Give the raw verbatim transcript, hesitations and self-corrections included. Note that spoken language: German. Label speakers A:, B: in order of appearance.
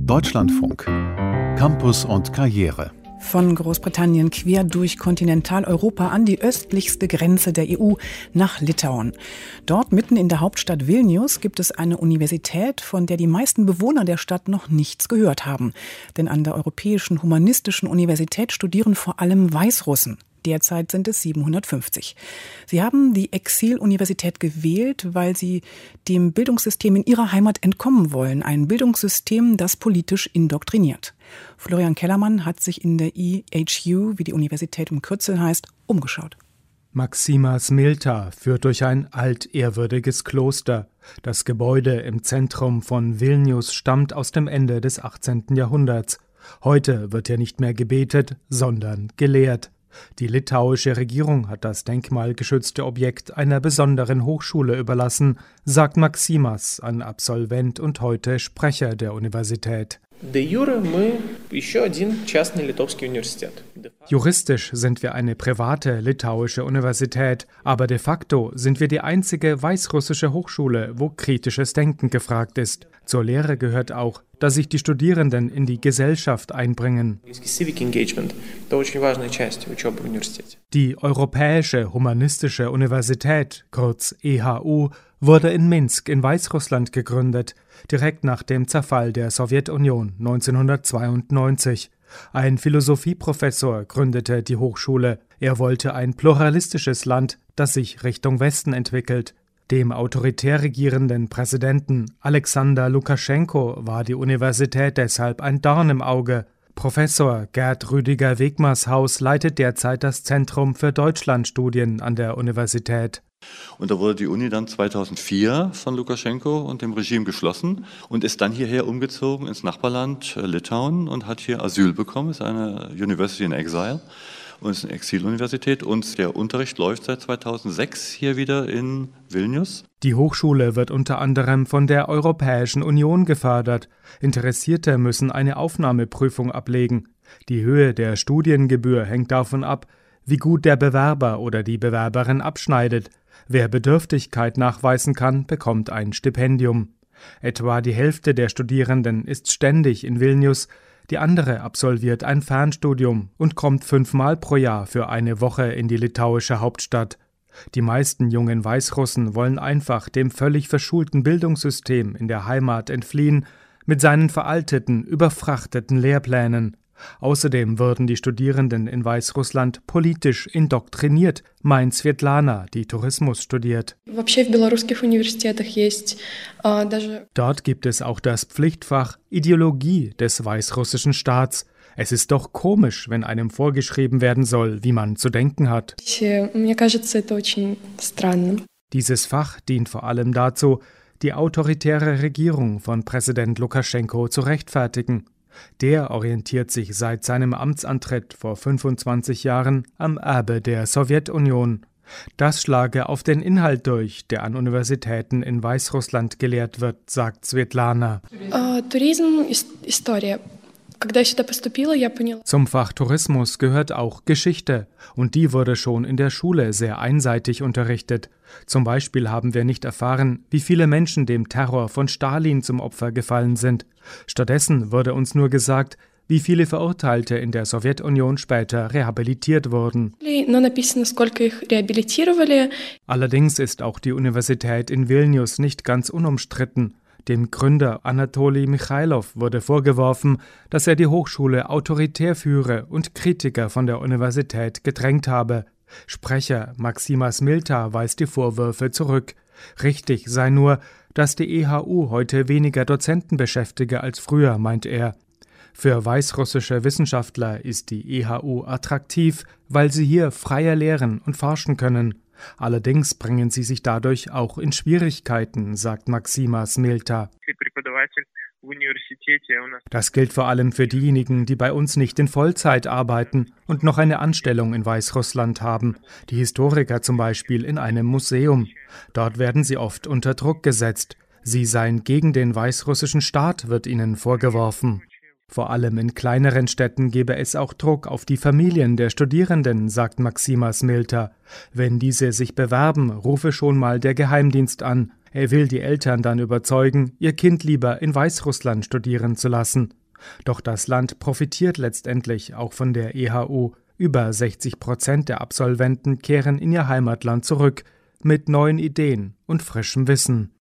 A: Deutschlandfunk. Campus und Karriere.
B: Von Großbritannien quer durch Kontinentaleuropa an die östlichste Grenze der E U nach Litauen. Dort mitten in der Hauptstadt Vilnius gibt es eine Universität, von der die meisten Bewohner der Stadt noch nichts gehört haben. Denn an der Europäischen Humanistischen Universität studieren vor allem Weißrussen. Derzeit sind es siebenhundertfünfzig. Sie haben die Exil-Universität gewählt, weil sie dem Bildungssystem in ihrer Heimat entkommen wollen. Ein Bildungssystem, das politisch indoktriniert. Florian Kellermann hat sich in der E H U, wie die Universität im Kürzel heißt, umgeschaut.
C: Maxima Smilta führt durch ein altehrwürdiges Kloster. Das Gebäude im Zentrum von Vilnius stammt aus dem Ende des achtzehnten Jahrhunderts. Heute wird hier nicht mehr gebetet, sondern gelehrt. Die litauische Regierung hat das denkmalgeschützte Objekt einer besonderen Hochschule überlassen, sagt Maximas, ein Absolvent und heute Sprecher der Universität. Juristisch sind wir eine private litauische Universität, aber de facto sind wir die einzige weißrussische Hochschule, wo kritisches Denken gefragt ist. Zur Lehre gehört auch, dass sich die Studierenden in die Gesellschaft einbringen. Die Europäische Humanistische Universität, kurz E H U, wurde in Minsk in Weißrussland gegründet, direkt nach dem Zerfall der Sowjetunion neunzehnhundertzweiundneunzig. Ein Philosophieprofessor gründete die Hochschule. Er wollte ein pluralistisches Land, das sich Richtung Westen entwickelt. Dem autoritär regierenden Präsidenten Alexander Lukaschenko war die Universität deshalb ein Dorn im Auge. Professor Gerd Rüdiger-Wegmershaus leitet derzeit das Zentrum für Deutschlandstudien an der Universität.
D: Und da wurde die Uni dann zweitausendvier von Lukaschenko und dem Regime geschlossen und ist dann hierher umgezogen ins Nachbarland Litauen und hat hier Asyl bekommen. Es ist eine University in Exile und es ist eine Exiluniversität und der Unterricht läuft seit zweitausendsechs hier wieder in Vilnius.
C: Die Hochschule wird unter anderem von der Europäischen Union gefördert. Interessierte müssen eine Aufnahmeprüfung ablegen. Die Höhe der Studiengebühr hängt davon ab, wie gut der Bewerber oder die Bewerberin abschneidet. Wer Bedürftigkeit nachweisen kann, bekommt ein Stipendium. Etwa die Hälfte der Studierenden ist ständig in Vilnius, die andere absolviert ein Fernstudium und kommt fünfmal pro Jahr für eine Woche in die litauische Hauptstadt. Die meisten jungen Weißrussen wollen einfach dem völlig verschulten Bildungssystem in der Heimat entfliehen, mit seinen veralteten, überfrachteten Lehrplänen. Außerdem würden die Studierenden in Weißrussland politisch indoktriniert, meint Svetlana, die Tourismus studiert. Dort gibt es auch das Pflichtfach Ideologie des weißrussischen Staats. Es ist doch komisch, wenn einem vorgeschrieben werden soll, wie man zu denken hat. Dieses Fach dient vor allem dazu, die autoritäre Regierung von Präsident Lukaschenko zu rechtfertigen. Der orientiert sich seit seinem Amtsantritt vor fünfundzwanzig Jahren am Erbe der Sowjetunion. Das schlage auf den Inhalt durch, der an Universitäten in Weißrussland gelehrt wird, sagt Svetlana. Zum Fach Tourismus gehört auch Geschichte und die wurde schon in der Schule sehr einseitig unterrichtet. Zum Beispiel haben wir nicht erfahren, wie viele Menschen dem Terror von Stalin zum Opfer gefallen sind. Stattdessen wurde uns nur gesagt, wie viele Verurteilte in der Sowjetunion später rehabilitiert wurden. Allerdings ist auch die Universität in Vilnius nicht ganz unumstritten. Dem Gründer Anatoli Michailov wurde vorgeworfen, dass er die Hochschule autoritär führe und Kritiker von der Universität gedrängt habe. Sprecher Maxima Smilta weist die Vorwürfe zurück. Richtig sei nur, dass die E H U heute weniger Dozenten beschäftige als früher, meint er. Für weißrussische Wissenschaftler ist die E H U attraktiv, weil sie hier freier lehren und forschen können. Allerdings bringen sie sich dadurch auch in Schwierigkeiten, sagt Maxima Smilta. Das gilt vor allem für diejenigen, die bei uns nicht in Vollzeit arbeiten und noch eine Anstellung in Weißrussland haben. Die Historiker zum Beispiel in einem Museum. Dort werden sie oft unter Druck gesetzt. Sie seien gegen den weißrussischen Staat, wird ihnen vorgeworfen. Vor allem in kleineren Städten gebe es auch Druck auf die Familien der Studierenden, sagt Maxima Smilta. Wenn diese sich bewerben, rufe schon mal der Geheimdienst an. Er will die Eltern dann überzeugen, ihr Kind lieber in Weißrussland studieren zu lassen. Doch das Land profitiert letztendlich auch von der E H U. Über sechzig Prozent der Absolventen kehren in ihr Heimatland zurück, mit neuen Ideen und frischem Wissen.